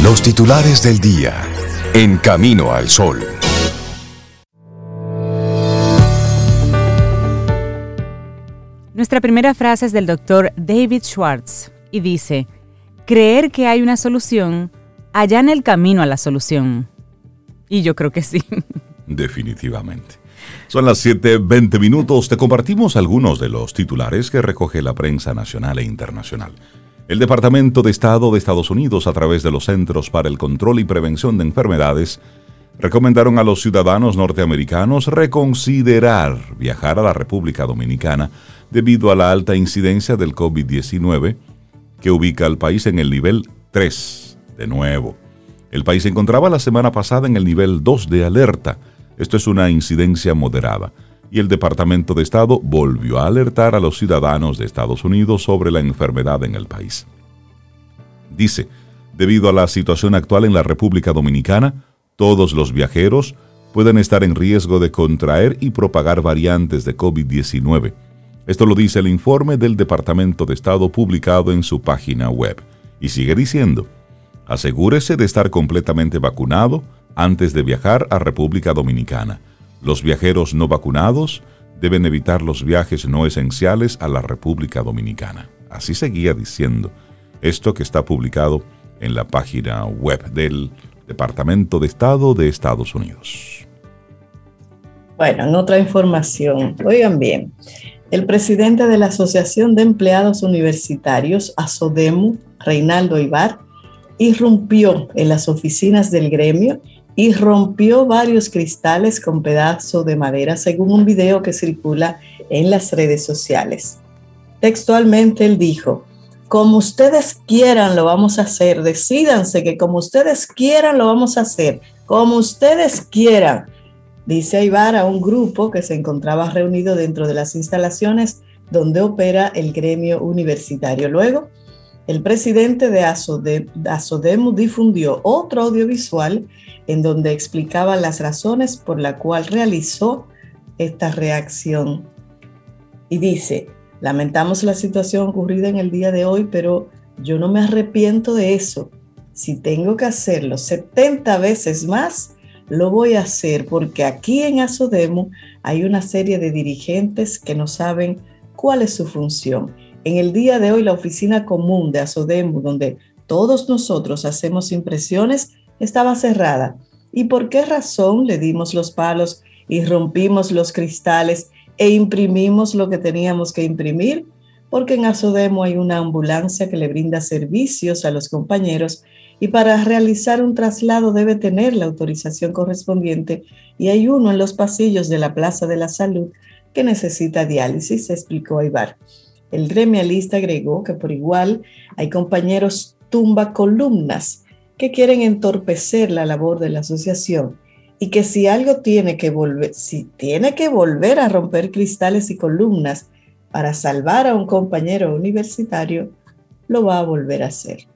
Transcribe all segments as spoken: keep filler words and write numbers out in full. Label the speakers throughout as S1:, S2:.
S1: Los titulares del día en Camino al Sol.
S2: Nuestra primera frase es del doctor David Schwartz y dice: creer que hay una solución allana el camino a la solución. Y yo creo que sí.
S3: Definitivamente. Son las siete veinte minutos. Te compartimos algunos de los titulares que recoge la prensa nacional e internacional. El Departamento de Estado de Estados Unidos, a través de los Centros para el Control y Prevención de Enfermedades, recomendaron a los ciudadanos norteamericanos reconsiderar viajar a la República Dominicana debido a la alta incidencia del COVID diecinueve, que ubica al país en el nivel tres. De nuevo, el país se encontraba la semana pasada en el nivel dos de alerta. Esto es una incidencia moderada. Y el Departamento de Estado volvió a alertar a los ciudadanos de Estados Unidos sobre la enfermedad en el país. Dice, debido a la situación actual en la República Dominicana, todos los viajeros pueden estar en riesgo de contraer y propagar variantes de COVID diecinueve. Esto lo dice el informe del Departamento de Estado publicado en su página web. Y sigue diciendo, asegúrese de estar completamente vacunado antes de viajar a República Dominicana. Los viajeros no vacunados deben evitar los viajes no esenciales a la República Dominicana. Así seguía diciendo esto, que está publicado en la página web del Departamento de Estado de Estados Unidos.
S4: Bueno, en otra información, oigan bien, el presidente de la Asociación de Empleados Universitarios, ASODEMU, Reinaldo Ibar, irrumpió en las oficinas del gremio y rompió varios cristales con pedazos de madera, según un video que circula en las redes sociales. Textualmente él dijo: como ustedes quieran lo vamos a hacer, decídanse que como ustedes quieran lo vamos a hacer, como ustedes quieran, dice Ibar a un grupo que se encontraba reunido dentro de las instalaciones donde opera el gremio universitario. Luego, el presidente de ASODEMU difundió otro audiovisual en donde explicaba las razones por las cuales realizó esta reacción. Y dice: lamentamos la situación ocurrida en el día de hoy, pero yo no me arrepiento de eso. Si tengo que hacerlo setenta veces más, lo voy a hacer, porque aquí en ASODEMU hay una serie de dirigentes que no saben cuál es su función. En el día de hoy, la oficina común de ASODEMU, donde todos nosotros hacemos impresiones, estaba cerrada. ¿Y por qué razón le dimos los palos y rompimos los cristales e imprimimos lo que teníamos que imprimir? Porque en ASODEMU hay una ambulancia que le brinda servicios a los compañeros y para realizar un traslado debe tener la autorización correspondiente, y hay uno en los pasillos de la Plaza de la Salud que necesita diálisis, explicó Ibar. El gremialista agregó que por igual hay compañeros tumba columnas que quieren entorpecer la labor de la asociación, y que si algo tiene que volver, si tiene que volver a romper cristales y columnas para salvar a un compañero universitario, lo va a volver a hacer.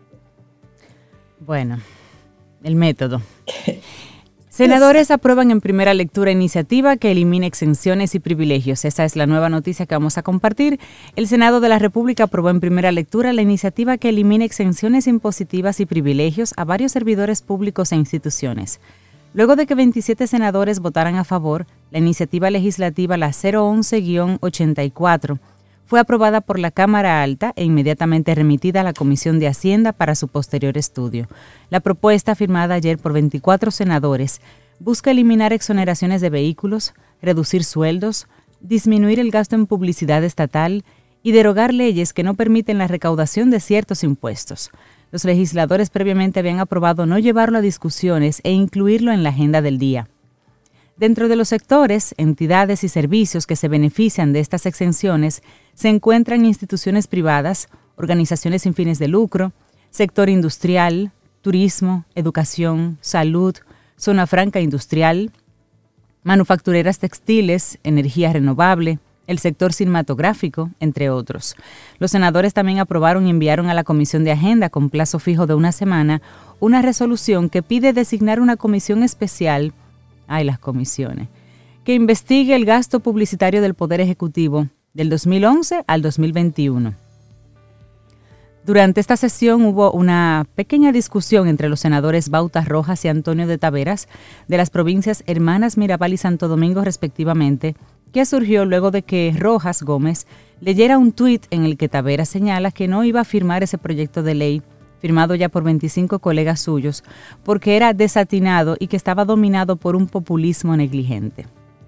S2: Bueno, el método. Senadores aprueban en primera lectura iniciativa que elimina exenciones y privilegios. Esa es la nueva noticia que vamos a compartir. El Senado de la República aprobó en primera lectura la iniciativa que elimina exenciones impositivas y privilegios a varios servidores públicos e instituciones. Luego de que veintisiete senadores votaran a favor, la iniciativa legislativa la cero once guión ochenta y cuatro fue aprobada por la Cámara Alta e inmediatamente remitida a la Comisión de Hacienda para su posterior estudio. La propuesta, firmada ayer por veinticuatro senadores, busca eliminar exoneraciones de vehículos, reducir sueldos, disminuir el gasto en publicidad estatal y derogar leyes que no permiten la recaudación de ciertos impuestos. Los legisladores previamente habían aprobado no llevarlo a discusiones e incluirlo en la agenda del día. Dentro de los sectores, entidades y servicios que se benefician de estas exenciones se encuentran instituciones privadas, organizaciones sin fines de lucro, sector industrial, turismo, educación, salud, zona franca industrial, manufactureras textiles, energía renovable, el sector cinematográfico, entre otros. Los senadores también aprobaron y enviaron a la Comisión de Agenda, con plazo fijo de una semana, una resolución que pide designar una comisión especial, ay, las comisiones, que investigue el gasto publicitario del Poder Ejecutivo del dos mil once al dos mil veintiuno. Durante esta sesión hubo una pequeña discusión entre los senadores Bauta Rojas y Antonio de Taveras de las provincias Hermanas Mirabal y Santo Domingo respectivamente, que surgió luego de que Rojas Gómez leyera un tuit en el que Taveras señala que no iba a firmar ese proyecto de ley firmado ya por veinticinco colegas suyos, porque era desatinado y que estaba dominado por un populismo negligente.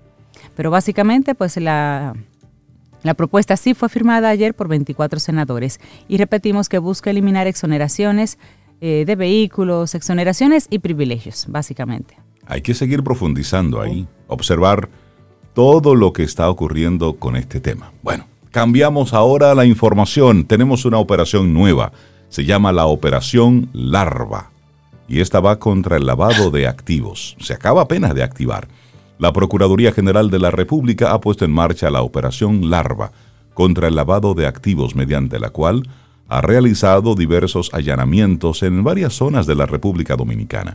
S2: Pero básicamente, pues la, la propuesta sí fue firmada ayer por veinticuatro senadores y repetimos que busca eliminar exoneraciones eh, de vehículos, exoneraciones y privilegios, básicamente.
S3: Hay que seguir profundizando ahí, observar todo lo que está ocurriendo con este tema. Bueno, cambiamos ahora la información. Tenemos una operación nueva. Se llama la Operación Larva y esta va contra el lavado de activos. Se acaba apenas de activar. La Procuraduría General de la República ha puesto en marcha la Operación Larva contra el lavado de activos, mediante la cual ha realizado diversos allanamientos en varias zonas de la República Dominicana.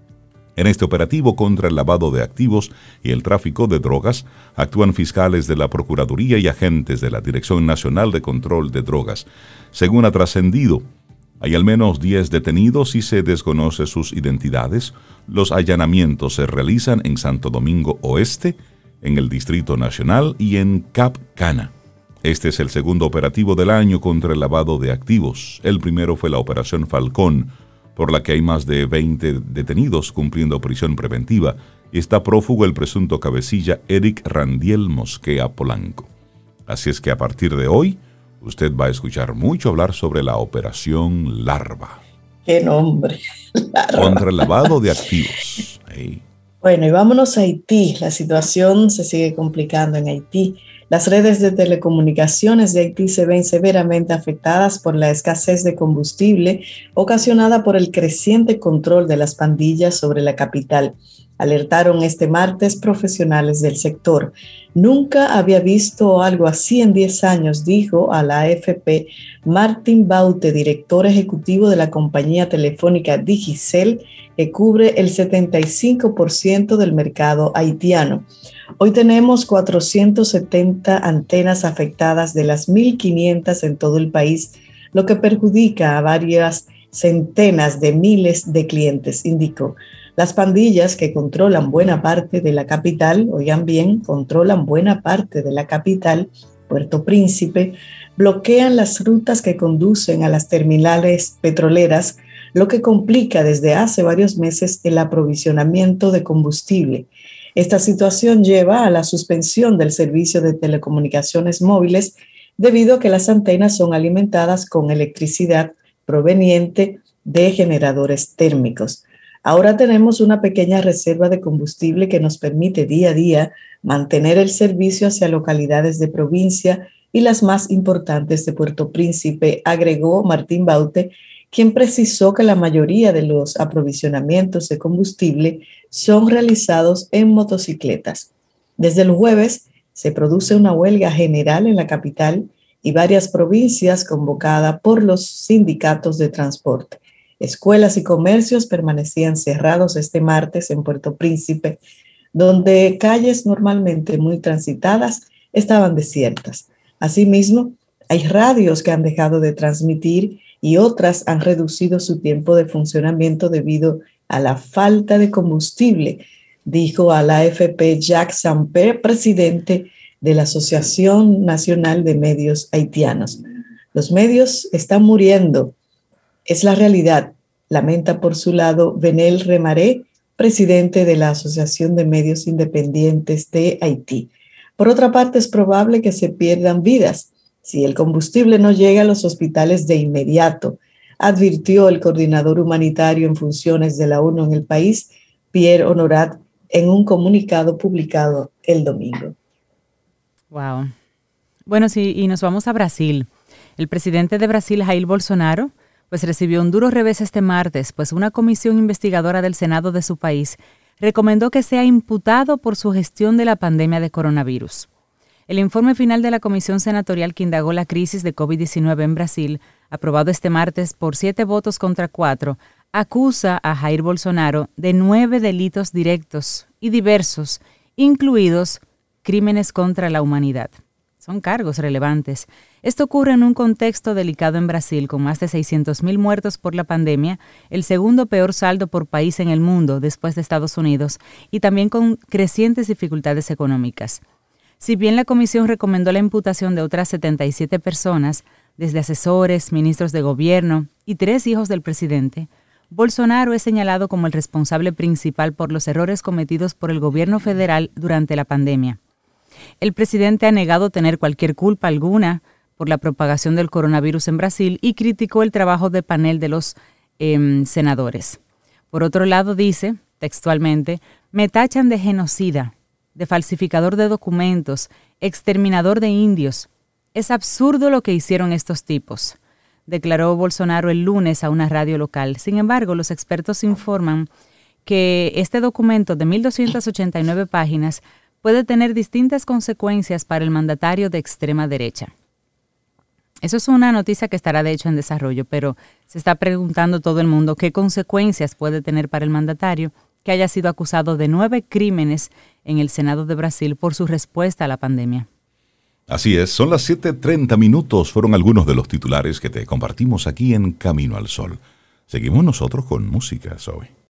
S3: En este operativo contra el lavado de activos y el tráfico de drogas, actúan fiscales de la Procuraduría y agentes de la Dirección Nacional de Control de Drogas. Según ha trascendido, hay al menos diez detenidos y se desconoce sus identidades. Los allanamientos se realizan en Santo Domingo Oeste, en el Distrito Nacional y en Cap Cana. Este es el segundo operativo del año contra el lavado de activos. El primero fue la Operación Falcón, por la que hay más de veinte detenidos cumpliendo prisión preventiva, y está prófugo el presunto cabecilla Eric Randiel Mosquea Polanco. Así es que a partir de hoy, usted va a escuchar mucho hablar sobre la Operación Larva.
S4: ¡Qué nombre! Larva.
S3: Contra el lavado de activos. Hey.
S4: Bueno, y vámonos a Haití. La situación se sigue complicando en Haití. Las redes de telecomunicaciones de Haití se ven severamente afectadas por la escasez de combustible ocasionada por el creciente control de las pandillas sobre la capital. Alertaron este martes profesionales del sector. Nunca había visto algo así en diez años, dijo a la A F P Martin Baute, director ejecutivo de la compañía telefónica Digicel, que cubre el setenta y cinco por ciento del mercado haitiano. Hoy tenemos cuatrocientas setenta antenas afectadas de las mil quinientas en todo el país, lo que perjudica a varias centenas de miles de clientes, indicó. Las pandillas que controlan buena parte de la capital, oigan bien, controlan buena parte de la capital, Puerto Príncipe, bloquean las rutas que conducen a las terminales petroleras, lo que complica desde hace varios meses el aprovisionamiento de combustible. Esta situación lleva a la suspensión del servicio de telecomunicaciones móviles debido a que las antenas son alimentadas con electricidad proveniente de generadores térmicos. Ahora tenemos una pequeña reserva de combustible que nos permite día a día mantener el servicio hacia localidades de provincia y las más importantes de Puerto Príncipe, agregó Martín Baute, quien precisó que la mayoría de los aprovisionamientos de combustible son realizados en motocicletas. Desde el jueves se produce una huelga general en la capital y varias provincias convocada por los sindicatos de transporte. Escuelas y comercios permanecían cerrados este martes en Puerto Príncipe, donde calles normalmente muy transitadas estaban desiertas. Asimismo, hay radios que han dejado de transmitir y otras han reducido su tiempo de funcionamiento debido a la falta de combustible, dijo a la A F P Jacques Samper, presidente de la Asociación Nacional de Medios Haitianos. Los medios están muriendo. Es la realidad, lamenta por su lado Benel Remaré, presidente de la Asociación de Medios Independientes de Haití. Por otra parte, es probable que se pierdan vidas si el combustible no llega a los hospitales de inmediato, advirtió el coordinador humanitario en funciones de la ONU en el país, Pierre Honorat, en un comunicado publicado el domingo.
S2: Wow. Bueno, sí, y nos vamos a Brasil. El presidente de Brasil, Jair Bolsonaro, pues recibió un duro revés este martes, pues una comisión investigadora del Senado de su país recomendó que sea imputado por su gestión de la pandemia de coronavirus. El informe final de la comisión senatorial que indagó la crisis de covid diecinueve en Brasil, aprobado este martes por siete votos contra cuatro, acusa a Jair Bolsonaro de nueve delitos directos y diversos, incluidos crímenes contra la humanidad. Son cargos relevantes. Esto ocurre en un contexto delicado en Brasil, con más de seiscientos mil muertos por la pandemia, el segundo peor saldo por país en el mundo después de Estados Unidos, y también con crecientes dificultades económicas. Si bien la comisión recomendó la imputación de otras setenta y siete personas, desde asesores, ministros de gobierno y tres hijos del presidente, Bolsonaro es señalado como el responsable principal por los errores cometidos por el gobierno federal durante la pandemia. El presidente ha negado tener cualquier culpa alguna por la propagación del coronavirus en Brasil y criticó el trabajo del panel de los eh, senadores. Por otro lado, dice, textualmente, me tachan de genocida, de falsificador de documentos, exterminador de indios. Es absurdo lo que hicieron estos tipos, declaró Bolsonaro el lunes a una radio local. Sin embargo, los expertos informan que este documento de mil doscientas ochenta y nueve páginas puede tener distintas consecuencias para el mandatario de extrema derecha. Eso es una noticia que estará de hecho en desarrollo, pero se está preguntando todo el mundo qué consecuencias puede tener para el mandatario que haya sido acusado de nueve crímenes en el Senado de Brasil por su respuesta a la pandemia.
S3: Así es, son las siete treinta minutos, fueron algunos de los titulares que te compartimos aquí en Camino al Sol. Seguimos nosotros con música, Zoe.